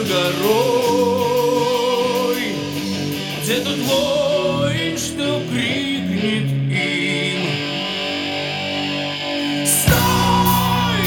горой. Где тот воин, что крикнет им: стой!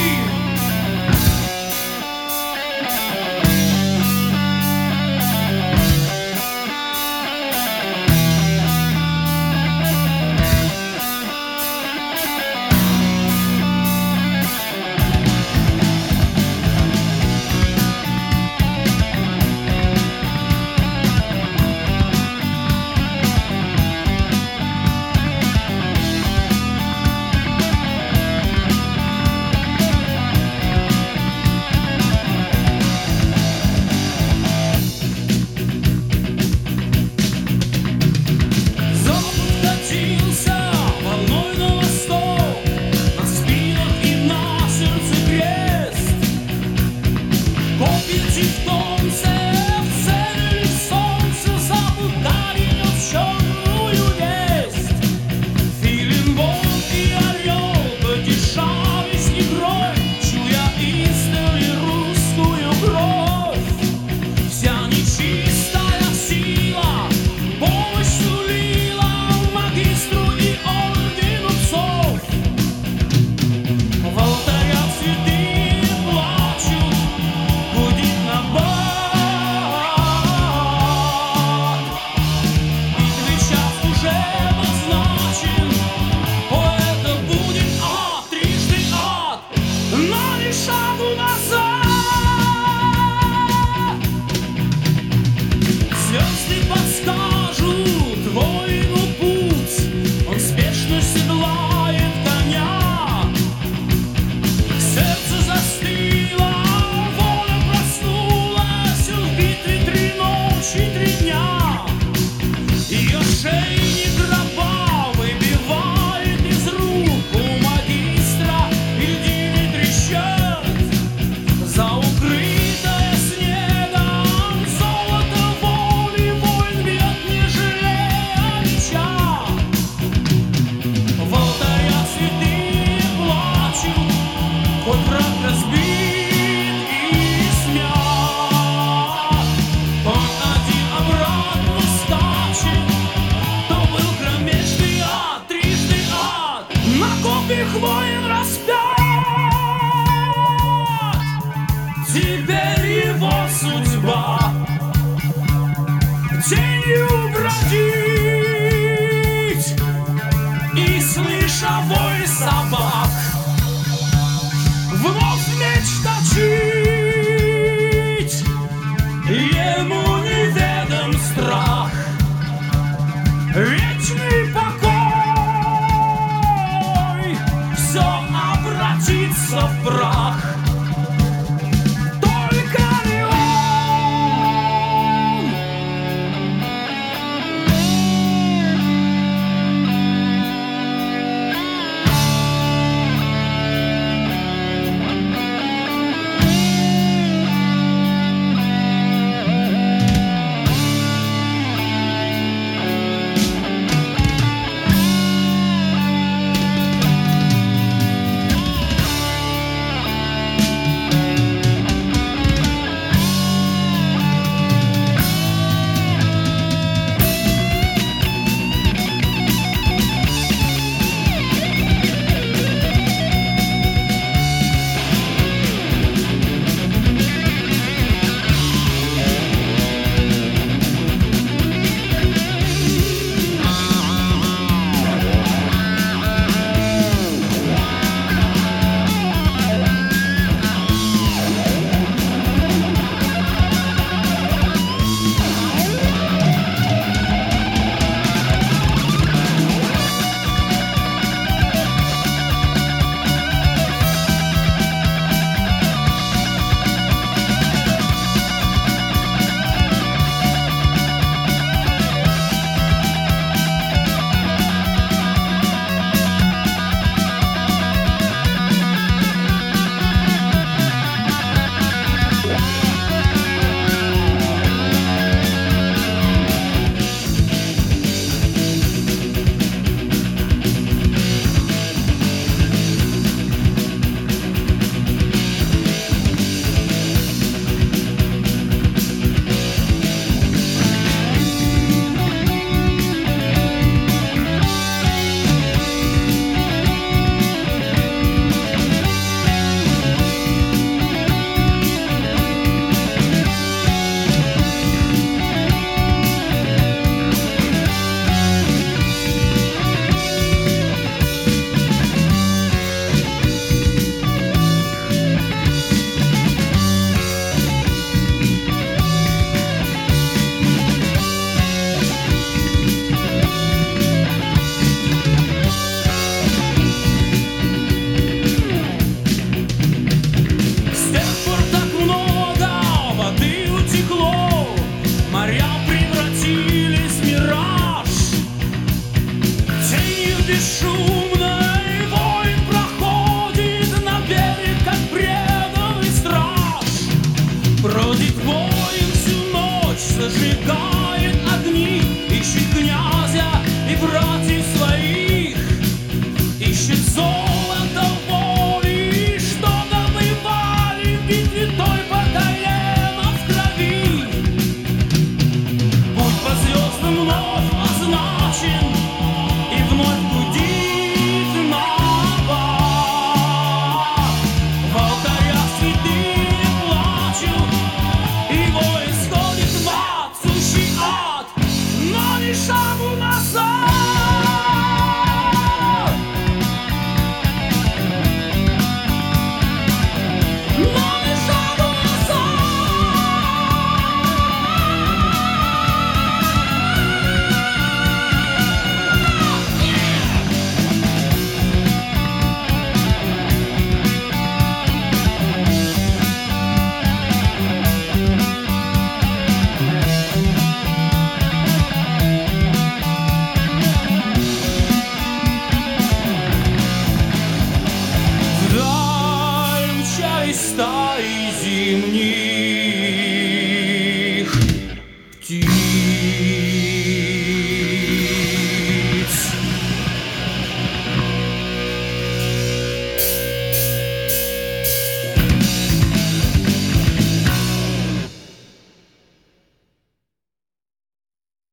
Воин распят, теперь его судьба тенью бродить и, слыша вой собак, вновь меч точить. Ему неведом страх, вечный покой, все обратится в прах. Только не он. зажигает огни, ищет князя и братьев своих, ищет золото воли, что добывали в битве той по колено в крови. Путь по звездам вновь означен, и вновь гудит нова. В алтарях святые плачут, и вой исходит в ад, сущий ад, но ни шагу назад. Но ни шагу назад. Вдаль мчались стаи зимних птиц.